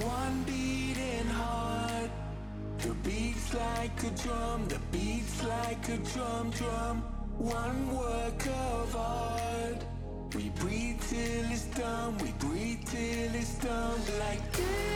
One beating heart. The beats like a drum, the beats like a drum, drum. One work of art. We breathe till it's done, we breathe till it's done. Like